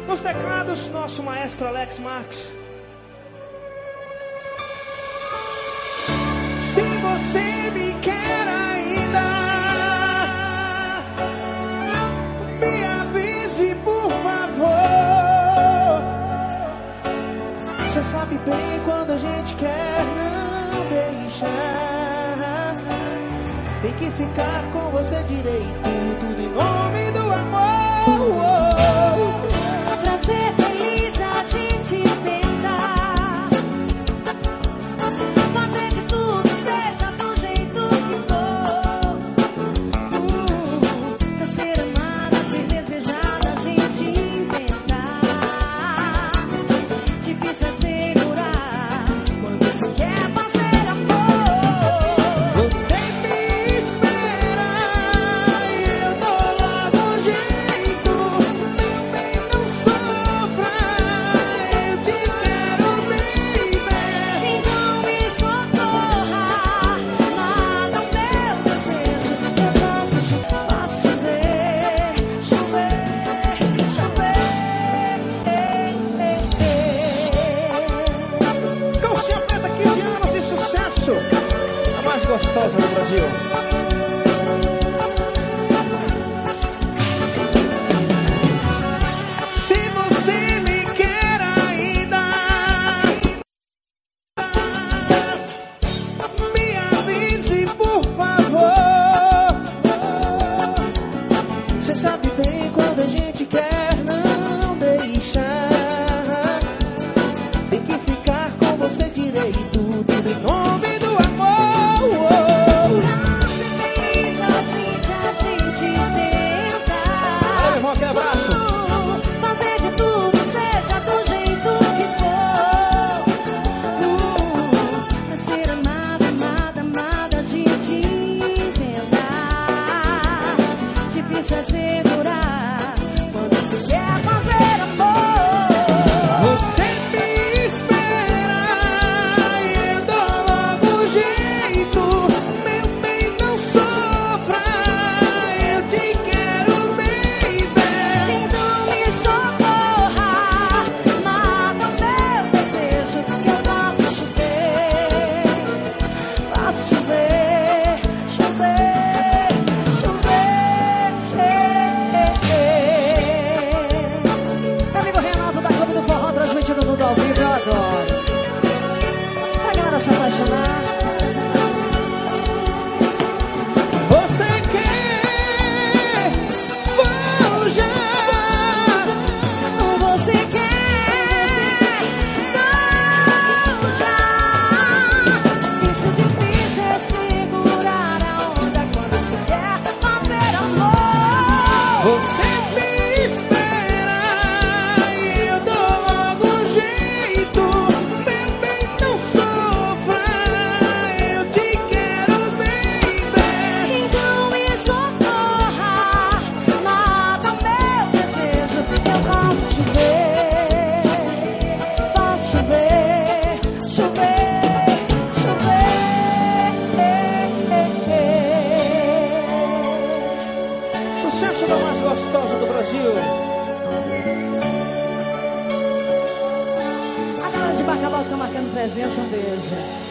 Nos teclados, nosso maestro Alex Marques. Se você me quer ainda, me avise, por favor. Você sabe bem quando a gente quer não deixar. Tem que ficar com você direito, tudo em nome do amor. Pra ser feliz a gente tenta fazer de tudo, seja do jeito que for. Pra ser amada, ser desejada, a gente inventa. Difícil é segurar quando você quer fazer amor. Você me espera e eu dou logo um jeito. Meu bem, não sofra, eu te quero, baby. Então me socorra, nada o meu desejo. Eu posso chover, chover, chover. Calcinha Preta, 15 anos de sucesso, a mais gostosa do Brasil. Se você me quer ainda, me avise, por favor. Você sabe bem quando a gente quer não deixar. Tem que ficar com você direito, tudo em nome do amor. Pra ser feliz a gente tenta. Valeu, irmão, aquele abraço. Fazer de tudo, seja do jeito que for. Pra ser amada, amada, amada, a gente inventa. Difícil é segurar quando você quer fazer amor. Você me espera e eu dou logo um jeito. Meu bem, não sofra, eu te quero, baby. Então me socorra, nada o meu desejo, que eu posso chover, faço chover, chover, chover. Meu amigo Renato da Clube do Forró, transmitindo tudo ao vivo, eu adoro. Pra galera se apaixonar. Você quer, vou já. Você quer, não já. Difícil é segurar a onda quando se quer fazer amor. Você me espera e eu dou logo um jeito. Meu bem, não sofra, eu te quero, baby. Então me socorra, nada o meu desejo, eu posso chover, chover, chover. Sucesso da mais gostosa do Brasil. A galera de Bacabal tá marcando presença, um beijo.